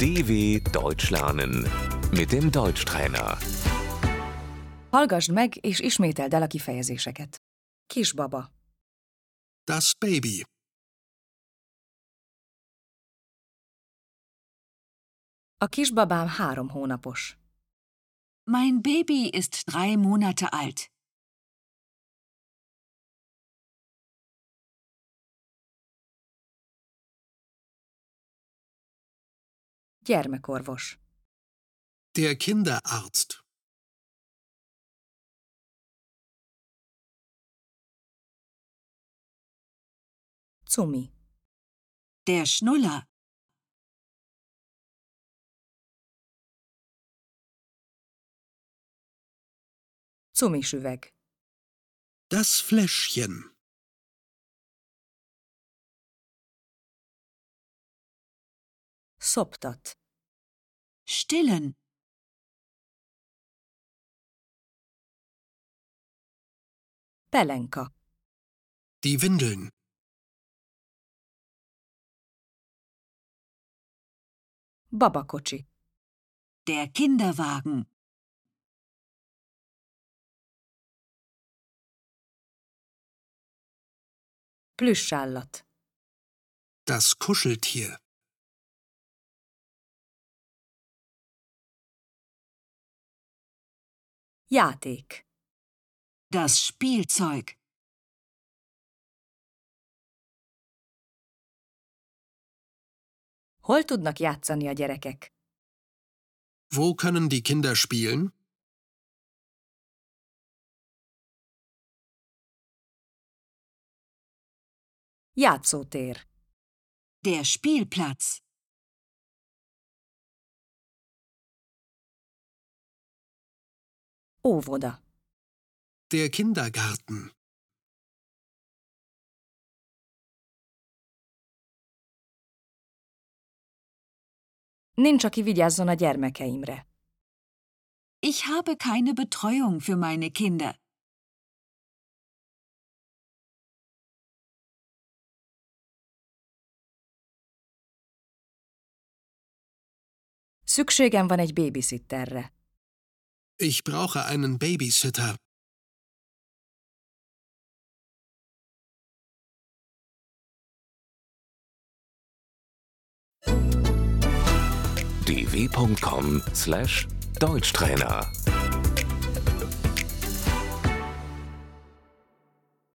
DW Deutsch lernen mit dem Deutschtrainer. Hallgassd meg és ismételd el a kifejezéseket. Kisbaba, Das Baby. a kisbabám 3 hónapos. Mein Baby ist 3 Monate alt. Gyermekorvos, Der Kinderarzt. cumi, Der Schnuller. cumisüveg, Das Fläschchen. szoptat, Stillen. pelenka, Die Windeln. babakocsi, Der Kinderwagen. plüssállat, Das Kuscheltier. játék, Das Spielzeug. hol tudnak játszani a gyerekek? Wo können die Kinder spielen? Játszótér, Der Spielplatz. óvoda, Der Kindergarten. nincs, aki vigyázzon a gyermekeimre. Ich habe keine Betreuung für meine Kinder. Szükségem van egy babysitterre. Ich brauche einen Babysitter. dw.com/Deutschtrainer